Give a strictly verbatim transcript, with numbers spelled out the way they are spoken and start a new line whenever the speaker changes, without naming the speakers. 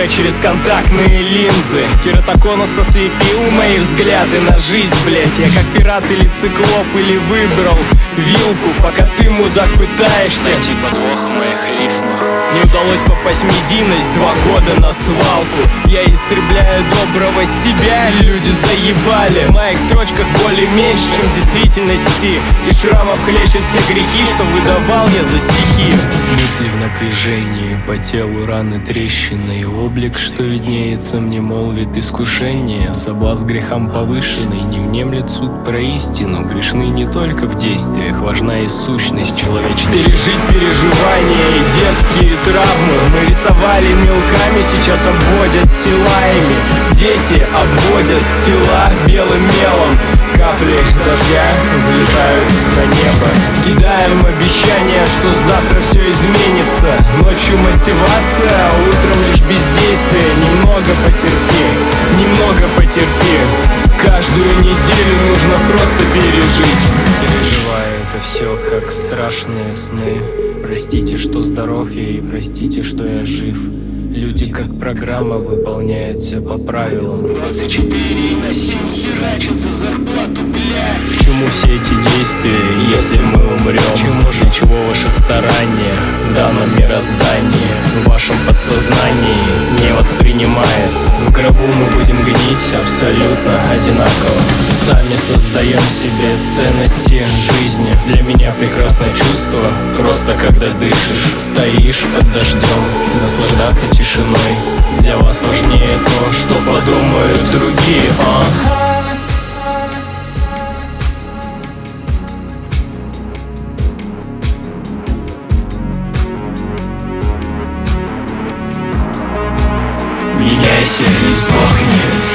только через контактные линзы. Кератоконус ослепил мои взгляды на жизнь, блять. Я как пират или циклоп, или выбрал вилку, пока ты, мудак, пытаешься
найти подвох в моих рифмах.
Не удалось попасть в медийность, два года на свалку. Я истребляю доброго себя, люди заебали. В моих строчках боли меньше, чем в действительности, и шрамов хлещет все грехи, что выдавал я за стихи. Мысли в напряжении, по телу раны трещины, и облик, что виднеется мне, молвит искушение. Соблазн грехам повышенный, не внемлет суд про истину. Грешны не только в действиях, важна и сущность человечности. Пережить переживания и детские травмы мы рисовали мелками, сейчас обводят тела ими. Дети обводят тела белым мелом. Капли дождя взлетают на небо. Кидаем обещания, что завтра все изменится. Ночью мотивация, а утром лишь бездействие. Немного потерпи, немного потерпи. Каждую неделю нужно просто пережить. Переживаю это все как страшные сны. Простите, что здоров я, и простите, что я жив. Люди как программа выполняют все по правилам.
Двадцать четыре на семь херачат за зарплату, бля.
К чему все эти действия, если мы умрем? К чему же, для чего ваше старание в данном мироздании, в вашем подсознании не воспринимается? В гробу мы будем гнить абсолютно одинаково. Сами создаем себе ценности жизни. Для меня прекрасное чувство, просто когда дышишь, стоишь под дождем, наслаждаться тишиной. Для вас важнее то, что подумают другие, а? Меняйся или сдохни.